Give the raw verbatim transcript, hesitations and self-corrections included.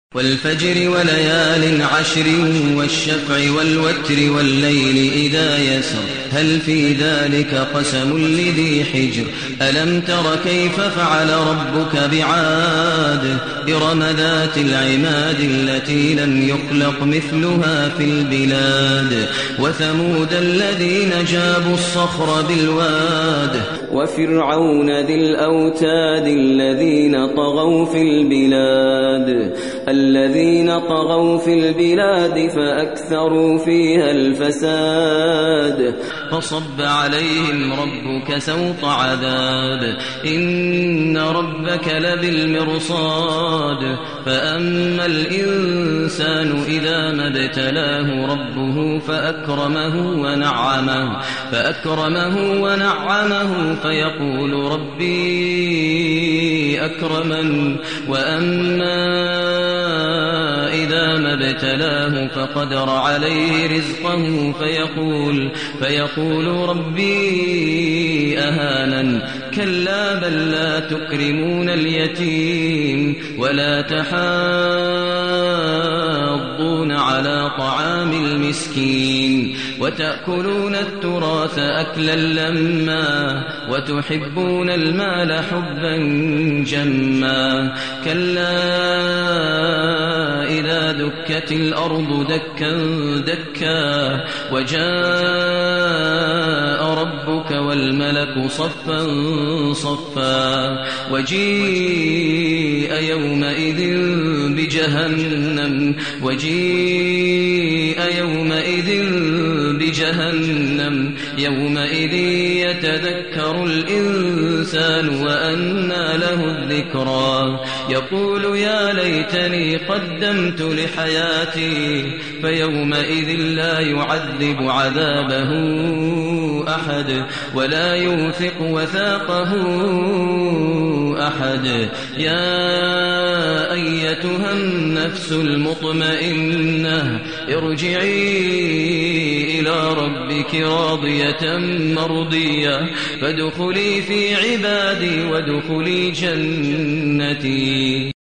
والفجر وليال عشر والشفع والوتر والليل إذا يسر هل في ذلك قسم لذي حجر ألم تر كيف فعل ربك بعاد إرم ذات العماد التي لم يخلق مثلها في البلاد وثمود الذين جابوا الصخر بالواد وفرعون ذي الأوتاد الذين طغوا في البلاد الذين طغوا في البلاد فأكثروا فيها الفساد فصب عليهم ربك سوط عذاب إن ربك لبالمرصاد فأما الإنسان إذا ما ابتلاه ربه فأكرمه ونعمه فأكرمه ونعمه فيقول ربي أكرمن وأما إذا ما ابتلاه فقدر عليه رزقه فيقول فيقول ربي أهانن كلا بل لا تكرمون اليتيم ولا تحاضون على طعام المسكين وتأكلون التراث أكلا لما وتحبون المال حبا جما كلا إذا دكت الأرض دكا دكا وجاء ربك والملك صفا صفا وجيء يومئذ بجهنم وجيء يومئذ بجهنم يومئذ يتذكر الإنسان وأنى له الذكرى يقول يا ليتني قدمت لحياتي فيومئذ لا يعذب عذابه أحد ولا يوثق وثاقه أحد يا أيتها النفس المطمئنة ارجعي إلى ربك راضية مرضية فادخلي في عبادي وادخلي جنتي.